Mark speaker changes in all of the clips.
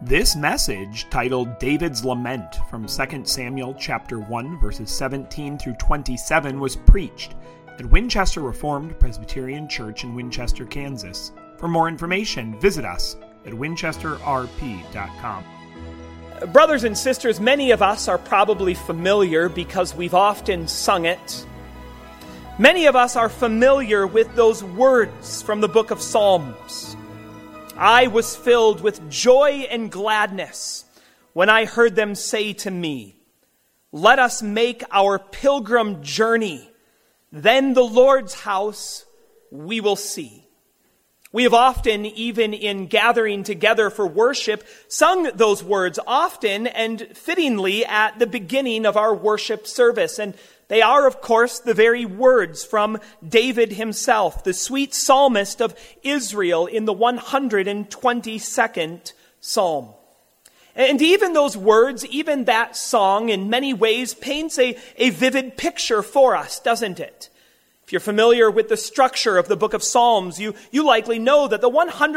Speaker 1: This message, titled David's Lament from 2 Samuel chapter 1, verses 17 through 27, was preached at Winchester Reformed Presbyterian Church in Winchester, Kansas. For more information, visit us at winchesterrp.com.
Speaker 2: Brothers and sisters, many of us are probably familiar because we've often sung it. Many of us are familiar with those words from the book of Psalms. I was filled with joy and gladness when I heard them say to me, let us make our pilgrim journey. Then the Lord's house we will see. We have often, even in gathering together for worship, sung those words often and fittingly at the beginning of our worship service. And they are, of course, the very words from David himself, the sweet psalmist of Israel in the 122nd Psalm. And even those words, even that song, in many ways paints a vivid picture for us, doesn't it? If you're familiar with the structure of the book of Psalms, you likely know that the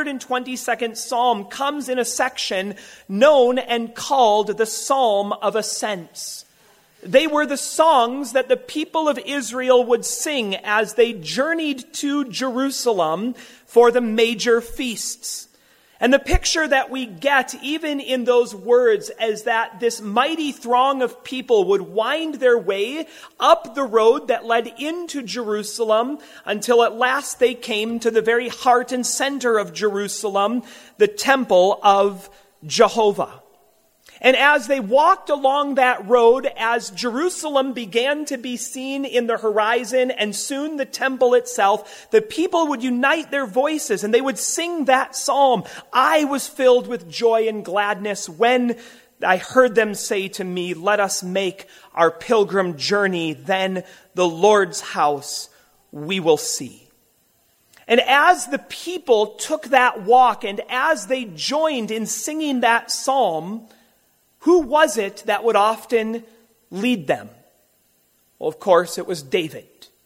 Speaker 2: 122nd Psalm comes in a section known and called the Psalm of Ascents. They were the songs that the people of Israel would sing as they journeyed to Jerusalem for the major feasts. And the picture that we get even in those words is that this mighty throng of people would wind their way up the road that led into Jerusalem until at last they came to the very heart and center of Jerusalem, the temple of Jehovah. And as they walked along that road, as Jerusalem began to be seen in the horizon and soon the temple itself, the people would unite their voices and they would sing that psalm. I was filled with joy and gladness when I heard them say to me, let us make our pilgrim journey. Then the Lord's house we will see. And as the people took that walk and as they joined in singing that psalm, who was it that would often lead them? Well, of course, it was David.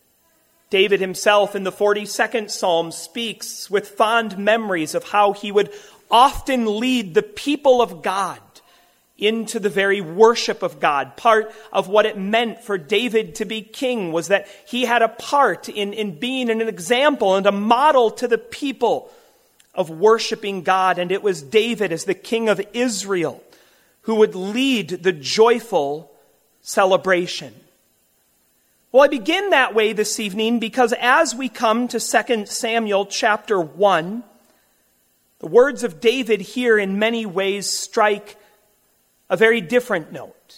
Speaker 2: David himself in the 42nd Psalm speaks with fond memories of how he would often lead the people of God into the very worship of God. Part of what it meant for David to be king was that he had a part in being an example and a model to the people of worshiping God. And it was David as the king of Israel who would lead the joyful celebration. Well, I begin that way this evening because as we come to 2 Samuel chapter 1, the words of David here in many ways strike a very different note.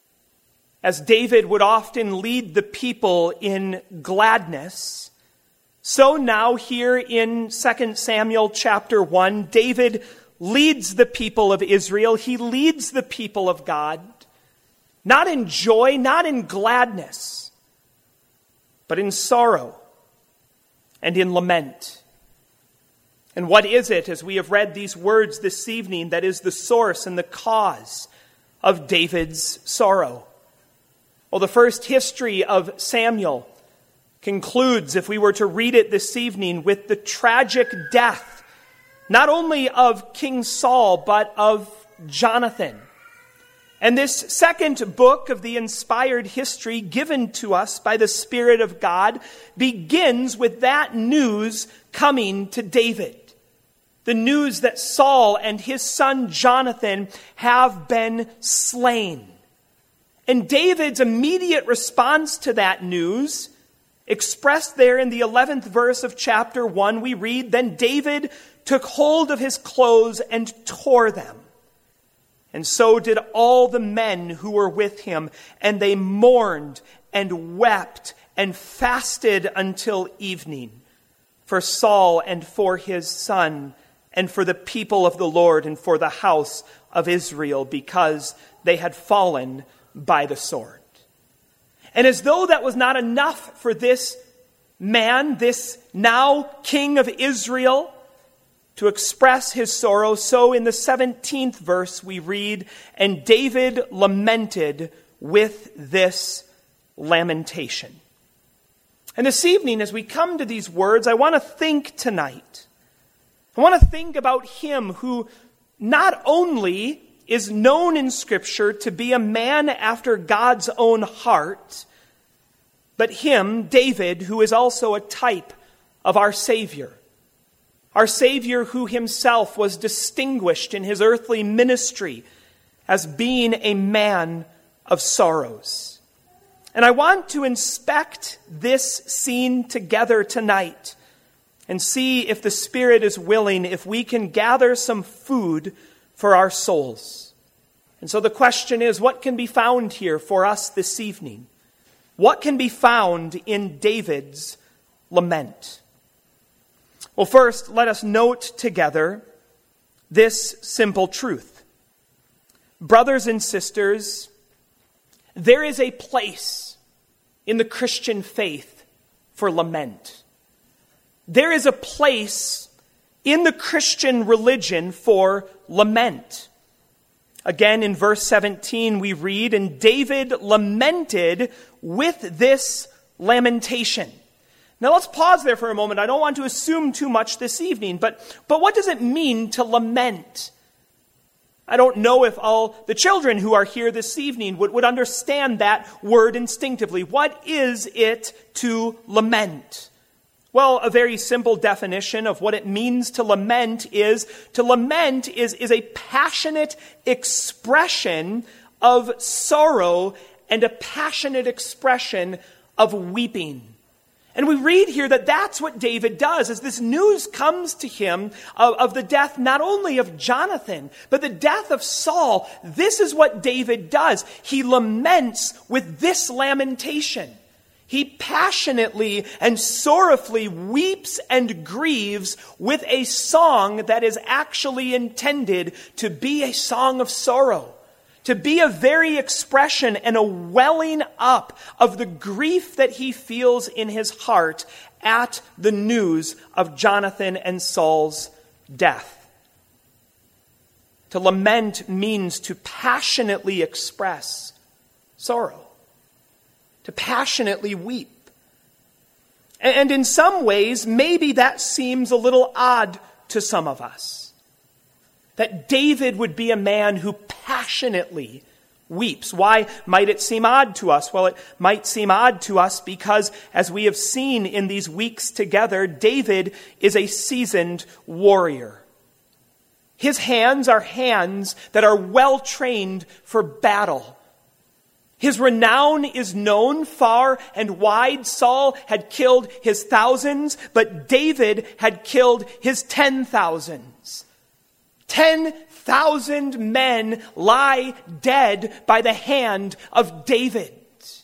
Speaker 2: As David would often lead the people in gladness, so now here in 2 Samuel chapter 1, David leads the people of Israel. He leads the people of God, not in joy, not in gladness, but in sorrow and in lament. And what is it, as we have read these words this evening, that is the source and the cause of David's sorrow? Well, the first history of Samuel concludes, if we were to read it this evening, with the tragic death not only of King Saul, but of Jonathan. And this second book of the inspired history given to us by the Spirit of God begins with that news coming to David. The news that Saul and his son Jonathan have been slain. And David's immediate response to that news, expressed there in the 11th verse of chapter 1, we read, then David took hold of his clothes and tore them. And so did all the men who were with him, and they mourned and wept and fasted until evening for Saul and for his son and for the people of the Lord and for the house of Israel, because they had fallen by the sword. And as though that was not enough for this man, this now king of Israel, to express his sorrow, so in the 17th verse we read, and David lamented with this lamentation. And this evening, as we come to these words, I want to think tonight. I want to think about him who not only is known in Scripture to be a man after God's own heart, but him, David, who is also a type of our Savior. Our Savior who himself was distinguished in his earthly ministry as being a man of sorrows. And I want to inspect this scene together tonight and see if the Spirit is willing, if we can gather some food for our souls. And so the question is, what can be found here for us this evening? What can be found in David's lament? Well, first, let us note together this simple truth. Brothers and sisters, there is a place in the Christian faith for lament. There is a place in the Christian religion for lament. Again, in verse 17, we read, "And David lamented with this lamentation." Now let's pause there for a moment. I don't want to assume too much this evening, but what does it mean to lament? I don't know if all the children who are here this evening would understand that word instinctively. What is it to lament? Well, a very simple definition of what it means to lament is a passionate expression of sorrow and a passionate expression of weeping. And we read here that that's what David does as this news comes to him of the death not only of Jonathan, but the death of Saul. This is what David does. He laments with this lamentation. He passionately and sorrowfully weeps and grieves with a song that is actually intended to be a song of sorrow, to be a very expression and a welling up of the grief that he feels in his heart at the news of Jonathan and Saul's death. To lament means to passionately express sorrow, to passionately weep. And in some ways, maybe that seems a little odd to some of us. That David would be a man who passionately weeps. Why might it seem odd to us? Well, it might seem odd to us because, as we have seen in these weeks together, David is a seasoned warrior. His hands are hands that are well trained for battle. His renown is known far and wide. Saul had killed his thousands, but David had killed his 10,000s. 10,000 men lie dead by the hand of David.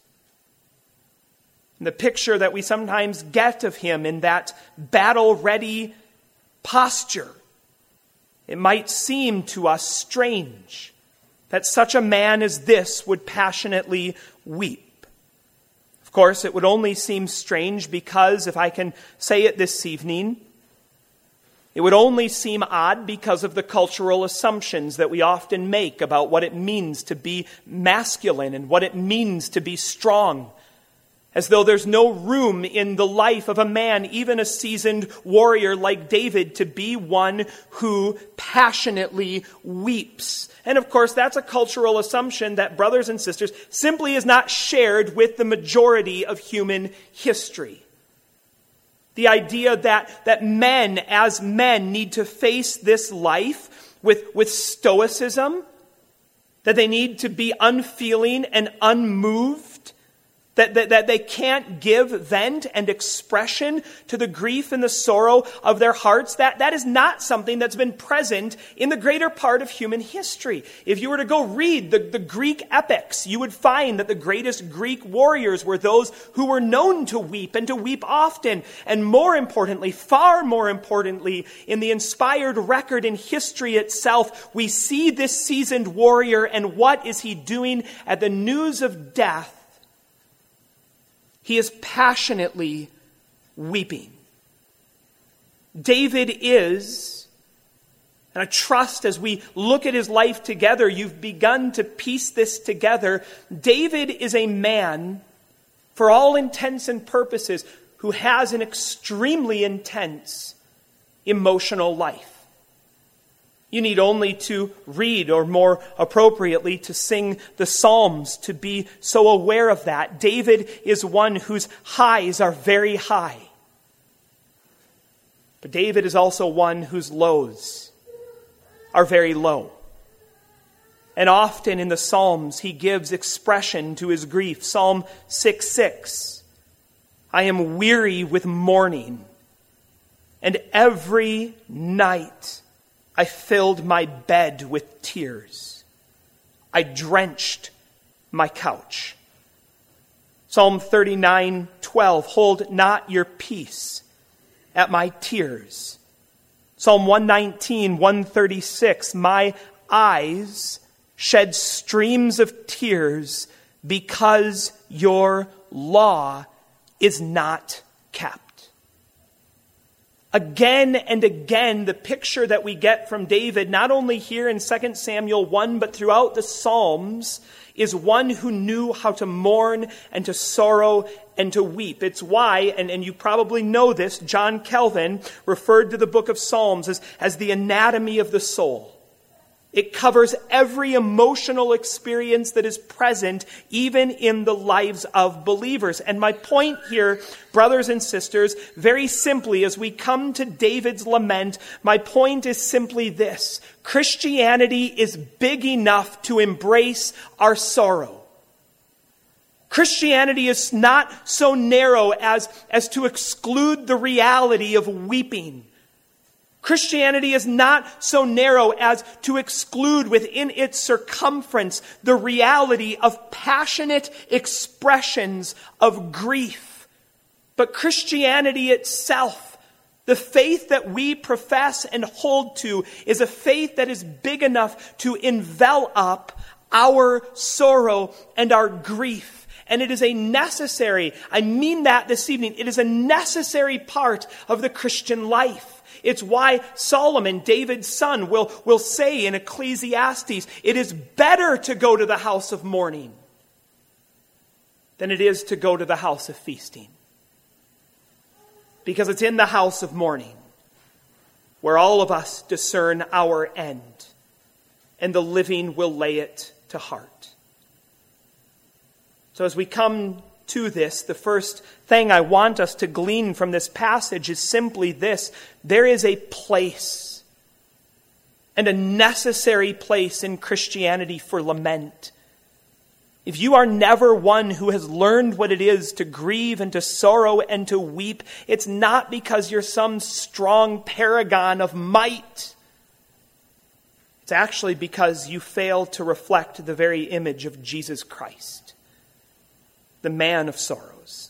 Speaker 2: And the picture that we sometimes get of him in that battle-ready posture, it might seem to us strange that such a man as this would passionately weep. Of course, it would only seem strange because, if I can say it this evening, it would only seem odd because of the cultural assumptions that we often make about what it means to be masculine and what it means to be strong. As though there's no room in the life of a man, even a seasoned warrior like David, to be one who passionately weeps. And of course, that's a cultural assumption that, brothers and sisters, simply is not shared with the majority of human history. The idea that men, as men, need to face this life with stoicism, that they need to be unfeeling and unmoved, that they can't give vent and expression to the grief and the sorrow of their hearts, that is not something that's been present in the greater part of human history. If you were to go read the Greek epics, you would find that the greatest Greek warriors were those who were known to weep and to weep often. And more importantly, far more importantly, in the inspired record in history itself, we see this seasoned warrior, and what is he doing at the news of death? He is passionately weeping. David is, and I trust as we look at his life together, you've begun to piece this together. David is a man, for all intents and purposes, who has an extremely intense emotional life. You need only to read, or more appropriately, to sing the Psalms to be so aware of that. David is one whose highs are very high. But David is also one whose lows are very low. And often in the Psalms, he gives expression to his grief. Psalm 6:6, I am weary with mourning, and every night I filled my bed with tears. I drenched my couch. Psalm 39:12, hold not your peace at my tears. Psalm 119, 136, my eyes shed streams of tears because your law is not kept. Again and again, the picture that we get from David, not only here in 2 Samuel 1, but throughout the Psalms, is one who knew how to mourn and to sorrow and to weep. It's why, and you probably know this, John Calvin referred to the book of Psalms as the anatomy of the soul. It covers every emotional experience that is present, even in the lives of believers. And my point here, brothers and sisters, very simply, as we come to David's lament, my point is simply this. Christianity is big enough to embrace our sorrow. Christianity is not so narrow as to exclude the reality of weeping. Christianity is not so narrow as to exclude within its circumference the reality of passionate expressions of grief. But Christianity itself, the faith that we profess and hold to, is a faith that is big enough to envelop our sorrow and our grief. And it is a necessary, I mean that this evening, it is a necessary part of the Christian life. It's why Solomon, David's son, will say in Ecclesiastes, it is better to go to the house of mourning than it is to go to the house of feasting. Because it's in the house of mourning where all of us discern our end, and the living will lay it to heart. So as we come to this, the first thing I want us to glean from this passage is simply this. There is a place, and a necessary place in Christianity for lament. If you are never one who has learned what it is to grieve and to sorrow and to weep, it's not because you're some strong paragon of might. It's actually because you fail to reflect the very image of Jesus Christ, the man of sorrows.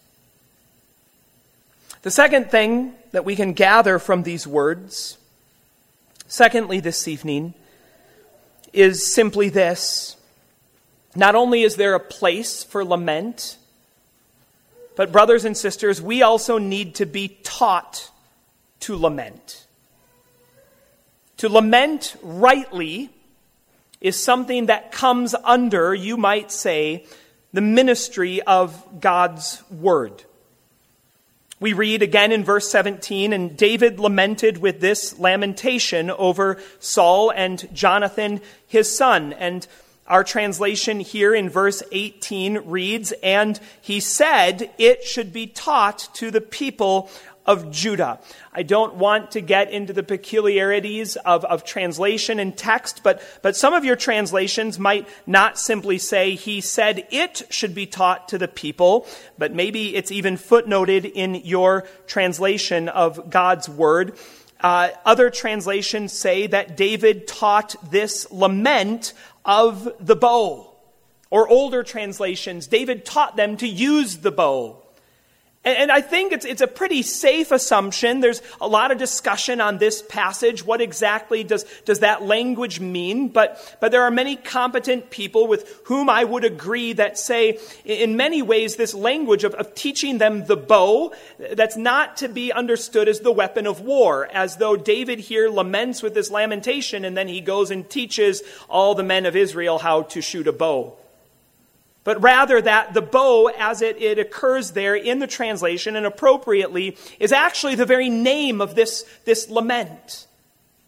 Speaker 2: The second thing that we can gather from these words, secondly this evening, is simply this. Not only is there a place for lament, but brothers and sisters, we also need to be taught to lament. To lament rightly is something that comes under, you might say, the ministry of God's word. We read again in verse 17, and David lamented with this lamentation over Saul and Jonathan, his son. And our translation here in verse 18 reads, and he said it should be taught to the people of Judah. I don't want to get into the peculiarities of translation and text, but some of your translations might not simply say he said it should be taught to the people, but maybe it's even footnoted in your translation of God's word. Other translations say that David taught this lament of the bow. Or older translations, David taught them to use the bow. And I think it's a pretty safe assumption. There's a lot of discussion on this passage. What exactly does that language mean? But there are many competent people with whom I would agree that say, in many ways, this language of teaching them the bow, that's not to be understood as the weapon of war, as though David here laments with this lamentation, and then he goes and teaches all the men of Israel how to shoot a bow. But rather that the bow, as it occurs there in the translation and appropriately, is actually the very name of this lament.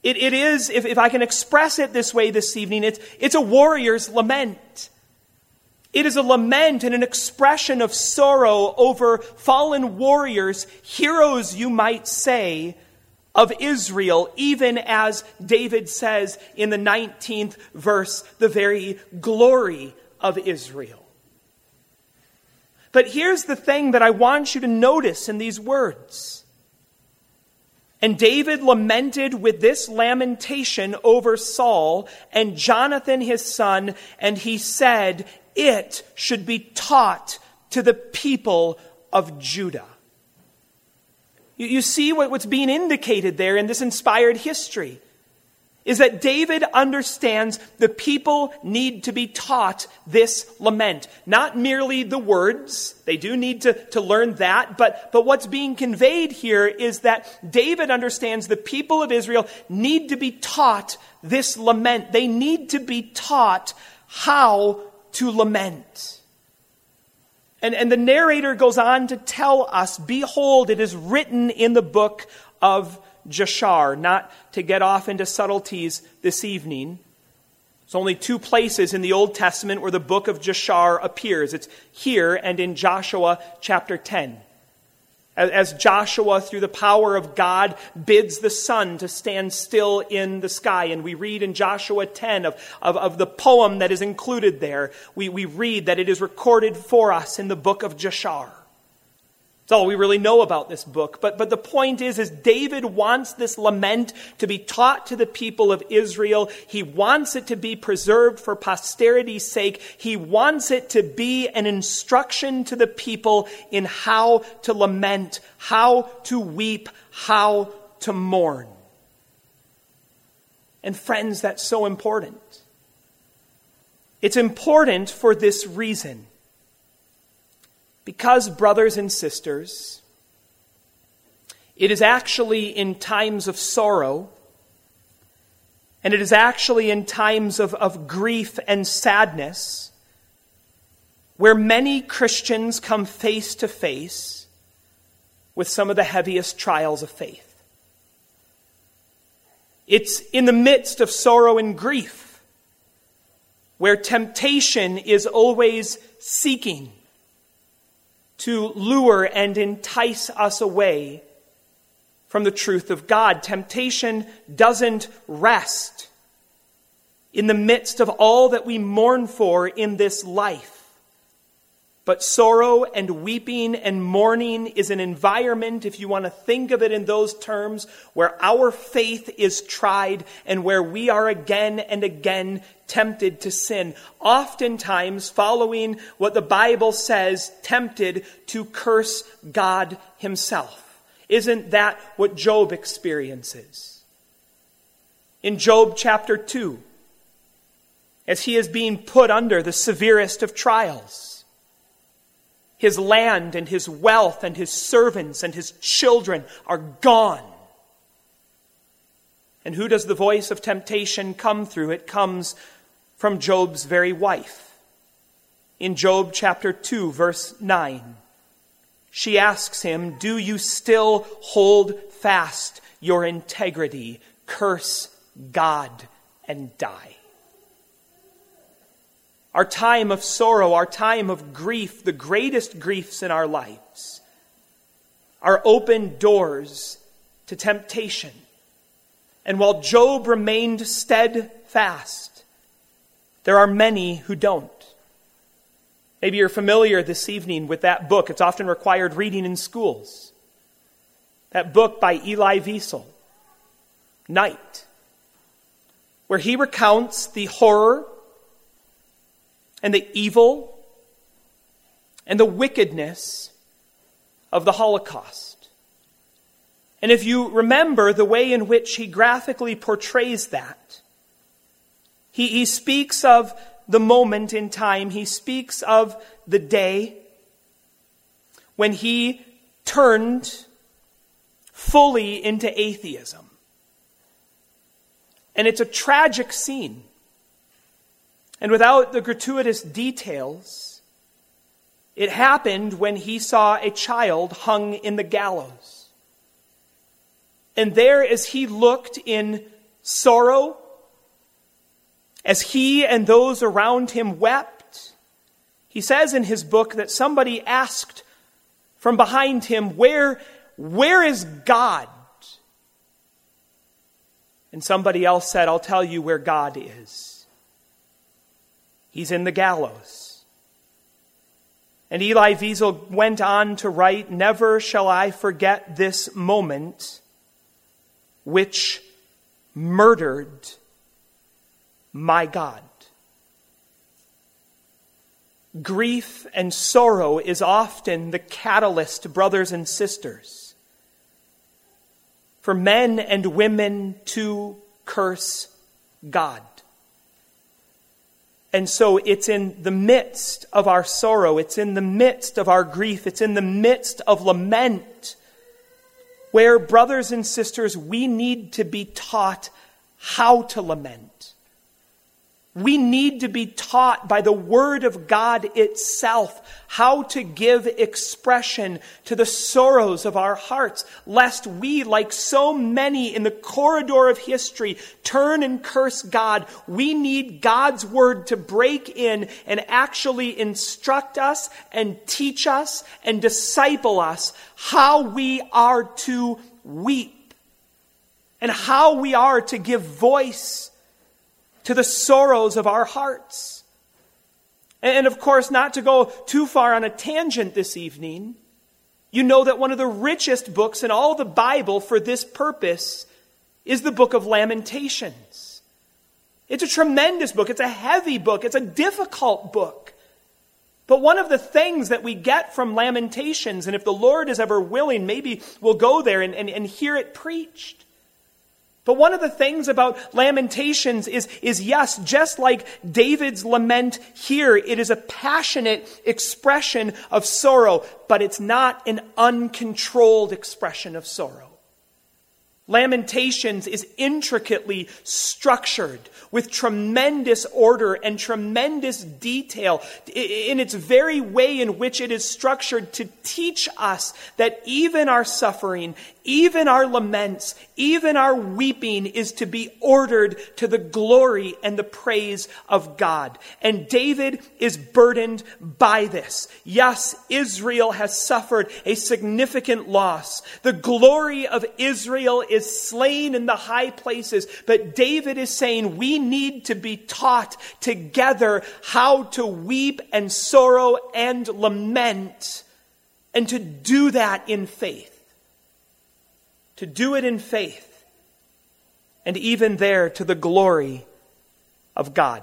Speaker 2: It is, if I can express it this way this evening, it's a warrior's lament. It is a lament and an expression of sorrow over fallen warriors, heroes, you might say, of Israel, even as David says in the 19th verse, the very glory of Israel. But here's the thing that I want you to notice in these words. And David lamented with this lamentation over Saul and Jonathan his son, and he said, it should be taught to the people of Judah. You see what's being indicated there in this inspired history is that David understands the people need to be taught this lament. Not merely the words. They do need to learn that. But what's being conveyed here is that David understands the people of Israel need to be taught this lament. They need to be taught how to lament. And the narrator goes on to tell us, behold, it is written in the book of Jashar. Not to get off into subtleties this evening. There's only two places in the Old Testament where the book of Jashar appears. It's here and in Joshua chapter 10. As Joshua, through the power of God, bids the sun to stand still in the sky. And we read in Joshua 10 of the poem that is included there. We read that it is recorded for us in the book of Jashar. That's all we really know about this book. But the point is David wants this lament to be taught to the people of Israel. He wants it to be preserved for posterity's sake. He wants it to be an instruction to the people in how to lament, how to weep, how to mourn. And friends, that's so important. It's important for this reason. Because, brothers and sisters, it is actually in times of sorrow, and it is actually in times of grief and sadness, where many Christians come face to face with some of the heaviest trials of faith. It's in the midst of sorrow and grief, where temptation is always seeking to lure and entice us away from the truth of God. Temptation doesn't rest in the midst of all that we mourn for in this life. But sorrow and weeping and mourning is an environment, if you want to think of it in those terms, where our faith is tried and where we are again and again tempted to sin. Oftentimes following what the Bible says, tempted to curse God himself. Isn't that what Job experiences? In Job chapter 2, as he is being put under the severest of trials, his land and his wealth and his servants and his children are gone. And who does the voice of temptation come through? It comes from Job's very wife. In Job chapter 2, verse 9, she asks him, "Do you still hold fast your integrity? Curse God and die." Our time of sorrow, our time of grief, the greatest griefs in our lives, are open doors to temptation. And while Job remained steadfast, there are many who don't. Maybe you're familiar this evening with that book. It's often required reading in schools. That book by Elie Wiesel, Night, where he recounts the horror and the evil and the wickedness of the Holocaust. And if you remember the way in which he graphically portrays that, he speaks of the moment in time, he speaks of the day when he turned fully into atheism. And it's a tragic scene. And without the gratuitous details, it happened when he saw a child hung in the gallows. And there, as he looked in sorrow, as he and those around him wept, he says in his book that somebody asked from behind him, where is God? And somebody else said, I'll tell you where God is. He's in the gallows. And Elie Wiesel went on to write, never shall I forget this moment which murdered my God. Grief and sorrow is often the catalyst, brothers and sisters, for men and women to curse God. And so it's in the midst of our sorrow, it's in the midst of our grief, it's in the midst of lament, where, brothers and sisters, we need to be taught how to lament. We need to be taught by the Word of God itself how to give expression to the sorrows of our hearts, lest we, like so many in the corridor of history, turn and curse God. We need God's Word to break in and actually instruct us and teach us and disciple us how we are to weep and how we are to give voice to the sorrows of our hearts. And of course, not to go too far on a tangent this evening, you know that one of the richest books in all the Bible for this purpose is the book of Lamentations. It's a tremendous book. It's a heavy book. It's a difficult book. But one of the things that we get from Lamentations, and if the Lord is ever willing, maybe we'll go there and hear it preached. But one of the things about Lamentations is yes, just like David's lament here, it is a passionate expression of sorrow, but it's not an uncontrolled expression of sorrow. Lamentations is intricately structured with tremendous order and tremendous detail in its very way in which it is structured to teach us that even our suffering, even our laments, even our weeping is to be ordered to the glory and the praise of God. And David is burdened by this. Yes, Israel has suffered a significant loss. The glory of Israel is slain in the high places. But David is saying we need to be taught together how to weep and sorrow and lament, and to do that in faith. To do it in faith, and even there to the glory of God.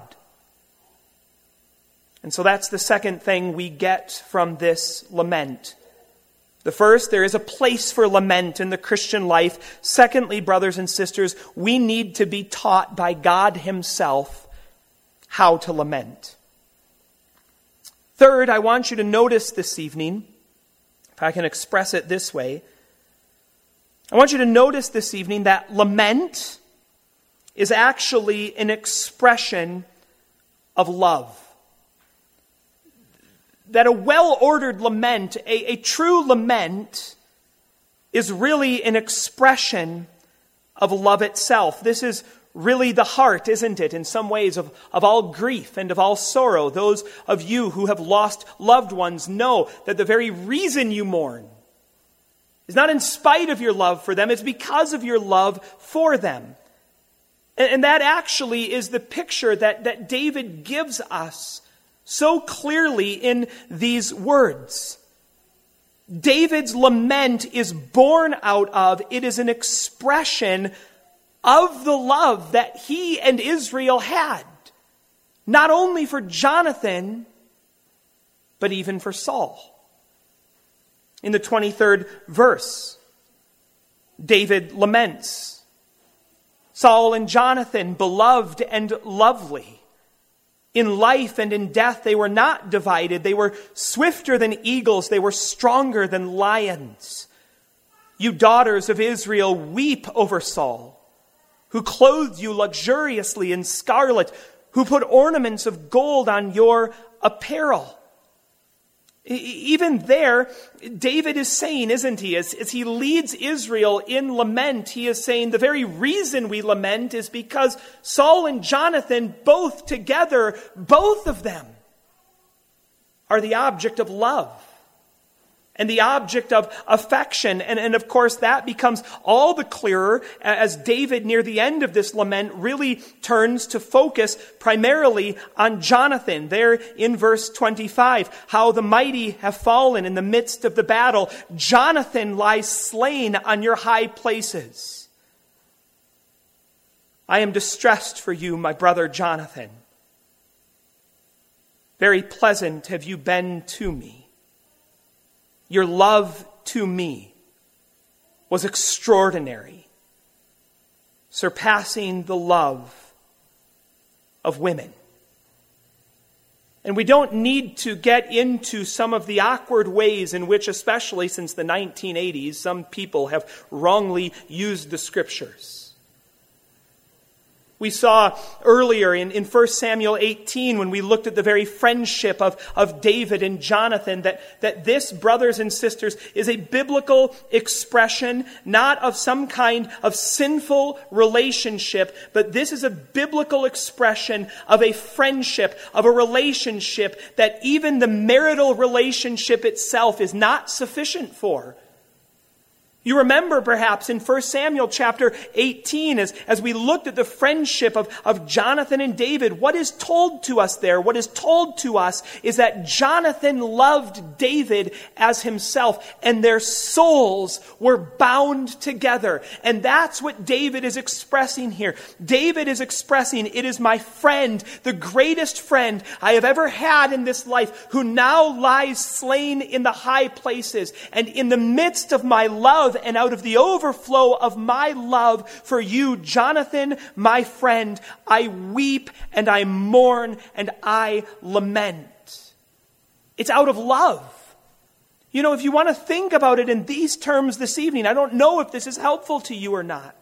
Speaker 2: And so that's the second thing we get from this lament. The first, there is a place for lament in the Christian life. Secondly, brothers and sisters, we need to be taught by God Himself how to lament. Third, I want you to notice this evening, if I can express it this way, I want you to notice this evening that lament is actually an expression of love. That a well-ordered lament, a true lament, is really an expression of love itself. This is really the heart, isn't it, in some ways, of all grief and of all sorrow. Those of you who have lost loved ones know that the very reason you mourn is not in spite of your love for them, it's because of your love for them. And that actually is the picture that David gives us so clearly in these words. David's lament is born out of, it is an expression of the love that he and Israel had, not only for Jonathan, but even for Saul. In the 23rd verse, David laments, Saul and Jonathan, beloved and lovely. In life and in death they were not divided. They were swifter than eagles. They were stronger than lions. You daughters of Israel, weep over Saul, who clothed you luxuriously in scarlet, who put ornaments of gold on your apparel. Even there, David is saying, isn't he, as he leads Israel in lament, he is saying the very reason we lament is because Saul and Jonathan, both together, both of them, are the object of love and the object of affection. And of course, that becomes all the clearer as David, near the end of this lament, really turns to focus primarily on Jonathan. There in verse 25, how the mighty have fallen in the midst of the battle. Jonathan lies slain on your high places. I am distressed for you, my brother Jonathan. Very pleasant have you been to me. Your love to me was extraordinary, surpassing the love of women. And we don't need to get into some of the awkward ways in which, especially since the 1980s, some people have wrongly used the Scriptures. We saw earlier in 1 Samuel 18, when we looked at the very friendship of David and Jonathan, that this, brothers and sisters, is a biblical expression, not of some kind of sinful relationship, but this is a biblical expression of a friendship, of a relationship that even the marital relationship itself is not sufficient for. You remember perhaps in 1 Samuel chapter 18, as we looked at the friendship of Jonathan and David, what is told to us there? What is told to us is that Jonathan loved David as himself, and their souls were bound together. And that's what David is expressing here. David is expressing, it is my friend, the greatest friend I have ever had in this life, who now lies slain in the high places. And in the midst of my love, and out of the overflow of my love for you, Jonathan, my friend, I weep and I mourn and I lament. It's out of love. You know, if you want to think about it in these terms this evening, I don't know if this is helpful to you or not.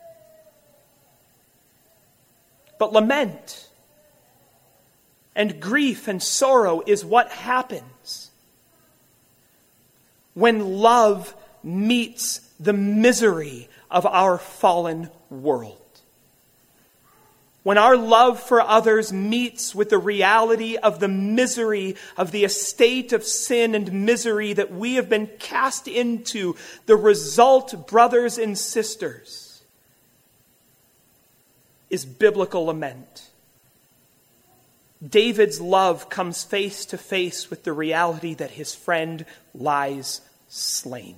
Speaker 2: But lament and grief and sorrow is what happens when love meets the misery of our fallen world. When our love for others meets with the reality of the misery of the estate of sin and misery that we have been cast into, the result, brothers and sisters, is biblical lament. David's love comes face to face with the reality that his friend lies slain.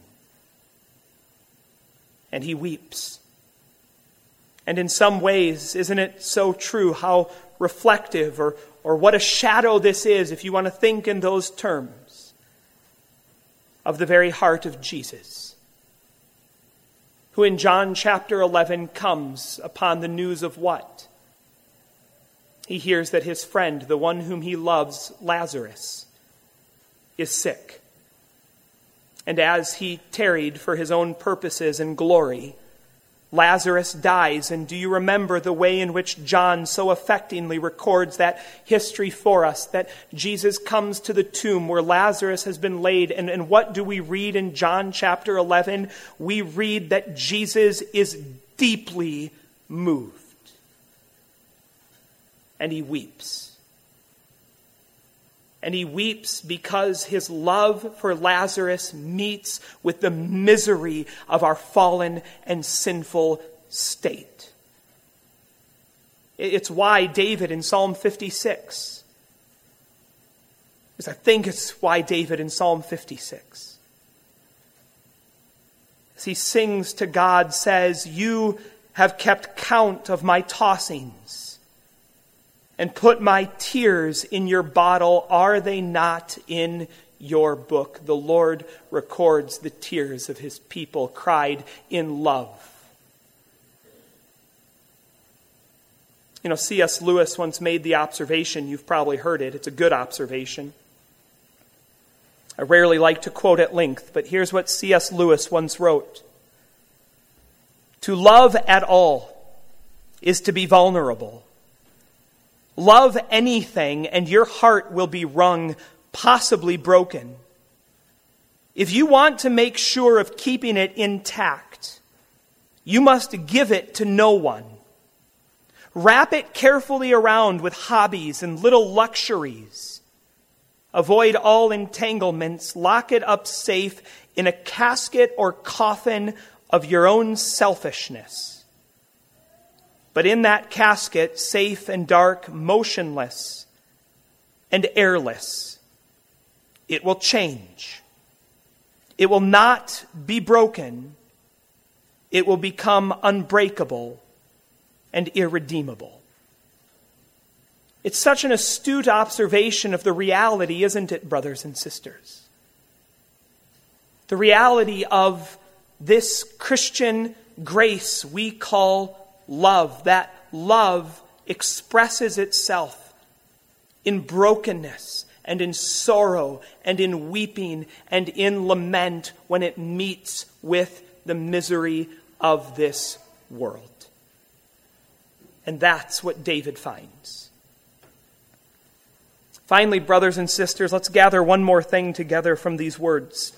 Speaker 2: And he weeps. And in some ways, isn't it so true how reflective or what a shadow this is, if you want to think in those terms, of the very heart of Jesus, who in John chapter 11 comes upon the news of what? He hears that his friend, the one whom he loves, Lazarus, is sick. And as he tarried for his own purposes and glory, Lazarus dies. And do you remember the way in which John so affectingly records that history for us? That Jesus comes to the tomb where Lazarus has been laid. And what do we read in John chapter 11? We read that Jesus is deeply moved. And he weeps. And he weeps because his love for Lazarus meets with the misery of our fallen and sinful state. It's why David in Psalm 56, because I think it's why David in Psalm 56, as he sings to God, says, "You have kept count of my tossings, and put my tears in your bottle. Are they not in your book?" The Lord records the tears of his people cried in love. You know, C.S. Lewis once made the observation, you've probably heard it, it's a good observation. I rarely like to quote at length, but here's what C.S. Lewis once wrote. "To love at all is to be vulnerable. Love anything and your heart will be wrung possibly broken, if you want to make sure of keeping it intact, you must give it to no one. Wrap it carefully around with hobbies and little luxuries. Avoid all entanglements. Lock it up safe in a casket or coffin of your own selfishness. But in that casket, safe and dark, motionless and airless, it will change. It will not be broken. It will become unbreakable and irredeemable. It's such an astute observation of the reality, isn't it, brothers and sisters? The reality of this Christian grace we call love. That love expresses itself in brokenness and in sorrow and in weeping and in lament when it meets with the misery of this world. And that's what David finds. Finally, brothers and sisters, let's gather one more thing together from these words.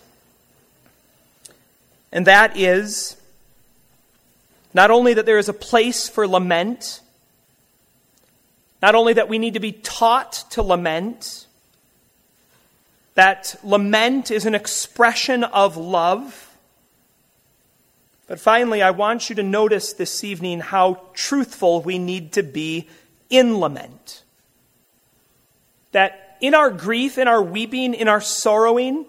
Speaker 2: And that is not only that there is a place for lament, not only that we need to be taught to lament, that lament is an expression of love, but finally, I want you to notice this evening how truthful we need to be in lament. That in our grief, in our weeping, in our sorrowing,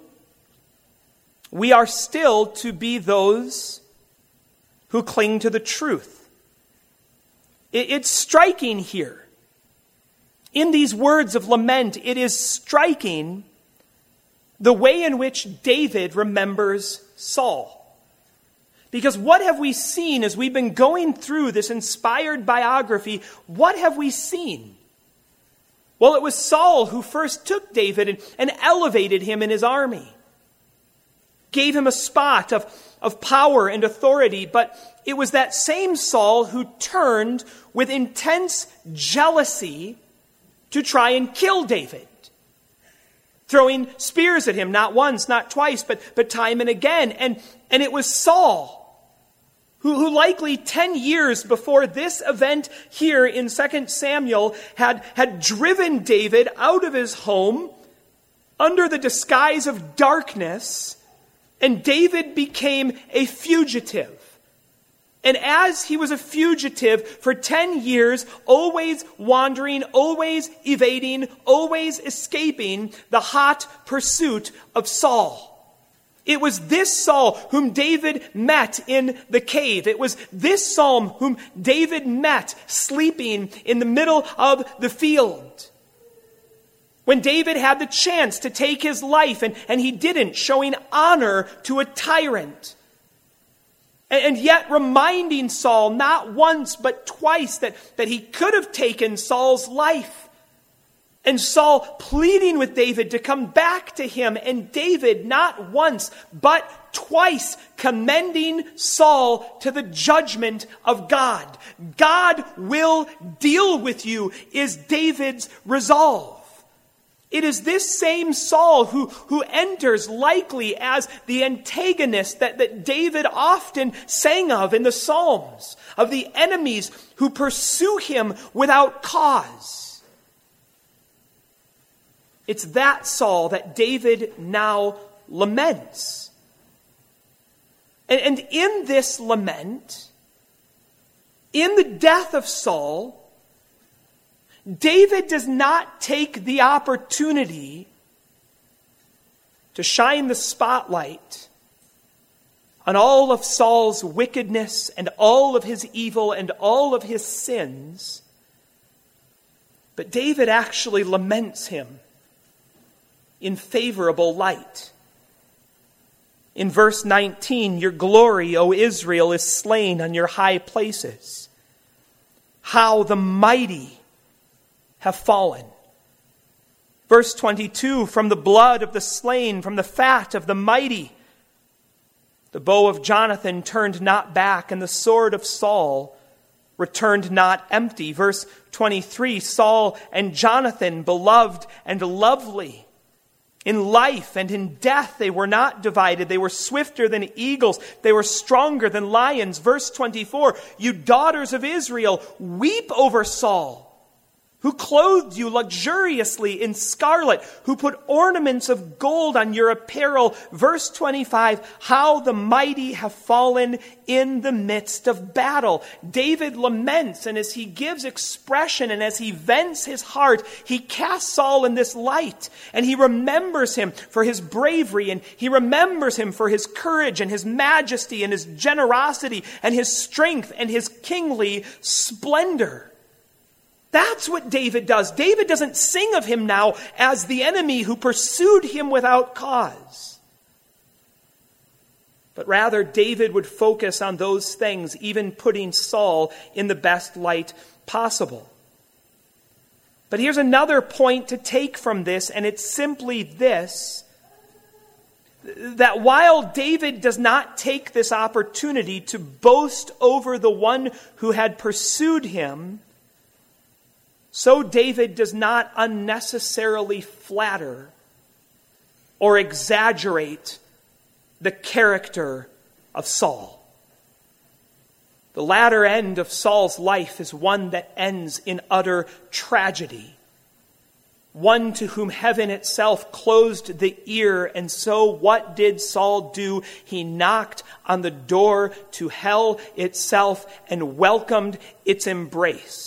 Speaker 2: we are still to be those who cling to the truth. It's striking here. In these words of lament, it is striking the way in which David remembers Saul. Because what have we seen as we've been going through this inspired biography? What have we seen? Well, it was Saul who first took David and elevated him in his army. Gave him a spot of power and authority. But it was that same Saul who turned with intense jealousy to try and kill David. Throwing spears at him, not once, not twice, but time and again. And it was Saul who likely 10 years before this event here in 2 Samuel had driven David out of his home under the disguise of darkness, and David became a fugitive. And as he was a fugitive for 10 years, always wandering, always evading, always escaping the hot pursuit of Saul. It was this Saul whom David met in the cave. It was this Saul whom David met sleeping in the middle of the field. When David had the chance to take his life and he didn't, showing honor to a tyrant. And yet reminding Saul not once but twice that he could have taken Saul's life. And Saul pleading with David to come back to him. And David not once but twice commending Saul to the judgment of God. God will deal with you is David's resolve. It is this same Saul who enters likely as the antagonist that David often sang of in the Psalms, of the enemies who pursue him without cause. It's that Saul that David now laments. And in this lament, in the death of Saul, David does not take the opportunity to shine the spotlight on all of Saul's wickedness and all of his evil and all of his sins, but David actually laments him in favorable light. In verse 19, your glory, O Israel, is slain on your high places. How the mighty have fallen. Verse 22, from the blood of the slain, from the fat of the mighty, the bow of Jonathan turned not back, and the sword of Saul returned not empty. Verse 23, Saul and Jonathan, beloved and lovely, In life and in death they were not divided. They were swifter than eagles. They were stronger than lions. Verse 24, you daughters of Israel, weep over Saul, who clothed you luxuriously in scarlet, who put ornaments of gold on your apparel. Verse 25, how the mighty have fallen in the midst of battle. David laments, and as he gives expression and as he vents his heart, he casts Saul in this light, and he remembers him for his bravery, and he remembers him for his courage and his majesty and his generosity and his strength and his kingly splendor. That's what David does. David doesn't sing of him now as the enemy who pursued him without cause. But rather, David would focus on those things, even putting Saul in the best light possible. But here's another point to take from this, and it's simply this: that while David does not take this opportunity to boast over the one who had pursued him, so David does not unnecessarily flatter or exaggerate the character of Saul. The latter end of Saul's life is one that ends in utter tragedy. One to whom heaven itself closed the ear. And so what did Saul do? He knocked on the door to hell itself and welcomed its embrace.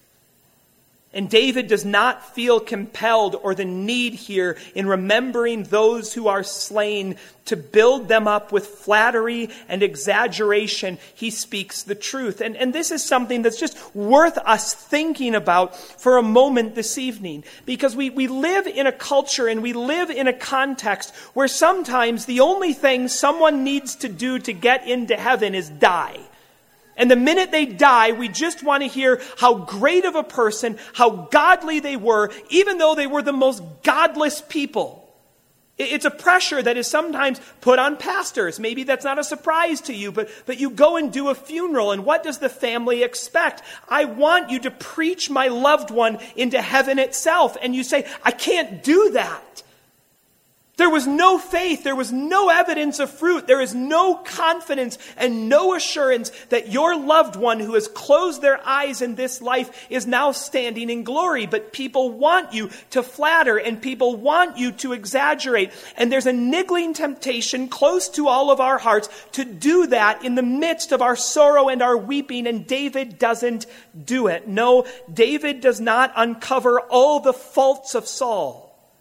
Speaker 2: And David does not feel compelled or the need here in remembering those who are slain to build them up with flattery and exaggeration. He speaks the truth. And this is something that's just worth us thinking about for a moment this evening. Because we live in a culture and we live in a context where sometimes the only thing someone needs to do to get into heaven is die. And the minute they die, we just want to hear how great of a person, how godly they were, even though they were the most godless people. It's a pressure that is sometimes put on pastors. Maybe that's not a surprise to you, but you go and do a funeral, and what does the family expect? I want you to preach my loved one into heaven itself. And you say, I can't do that. There was no faith, there was no evidence of fruit, there is no confidence and no assurance that your loved one who has closed their eyes in this life is now standing in glory. But people want you to flatter and people want you to exaggerate. And there's a niggling temptation close to all of our hearts to do that in the midst of our sorrow and our weeping, and David doesn't do it. No, David does not uncover all the faults of Saul.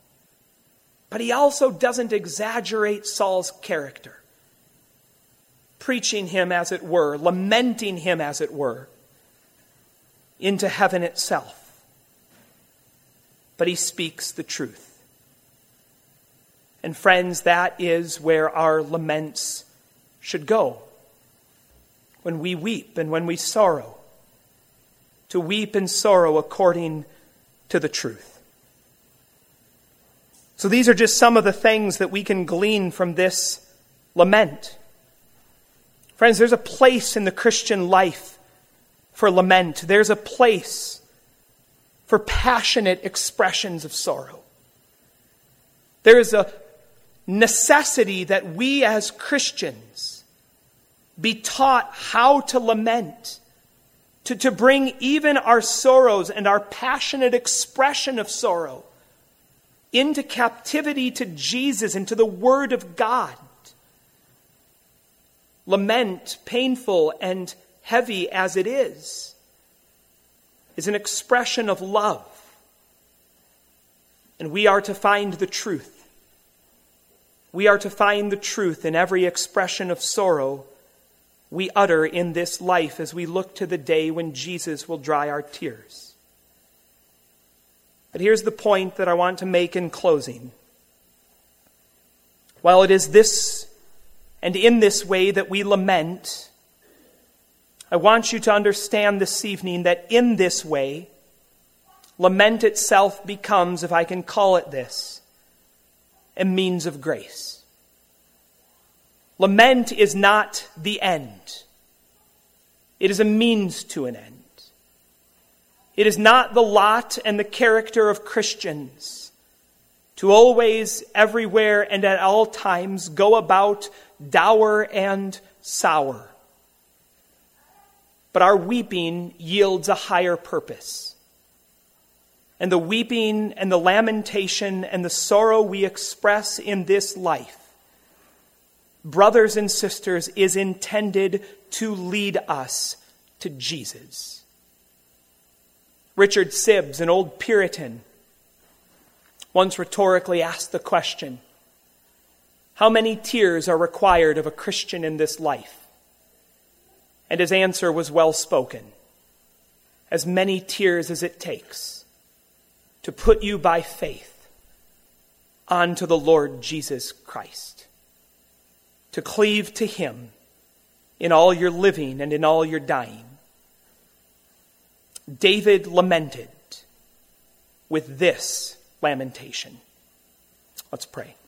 Speaker 2: But he also doesn't exaggerate Saul's character, preaching him, as it were, lamenting him, as it were, into heaven itself. But he speaks the truth. And friends, that is where our laments should go. When we weep and when we sorrow, to weep and sorrow according to the truth. So these are just some of the things that we can glean from this lament. Friends, there's a place in the Christian life for lament. There's a place for passionate expressions of sorrow. There is a necessity that we as Christians be taught how to lament, to bring even our sorrows and our passionate expression of sorrow into captivity to Jesus and to the Word of God. Lament, painful and heavy as it is an expression of love. And we are to find the truth. We are to find the truth in every expression of sorrow we utter in this life as we look to the day when Jesus will dry our tears. But here's the point that I want to make in closing. While it is this and in this way that we lament, I want you to understand this evening that in this way, lament itself becomes, if I can call it this, a means of grace. Lament is not the end. It is a means to an end. It is not the lot and the character of Christians to always, everywhere, and at all times go about dour and sour. But our weeping yields a higher purpose. And the weeping and the lamentation and the sorrow we express in this life, brothers and sisters, is intended to lead us to Jesus. Richard Sibbes, an old Puritan, once rhetorically asked the question, how many tears are required of a Christian in this life? And his answer was well spoken. As many tears as it takes to put you by faith onto the Lord Jesus Christ. To cleave to him in all your living and in all your dying. David lamented with this lamentation. Let's pray.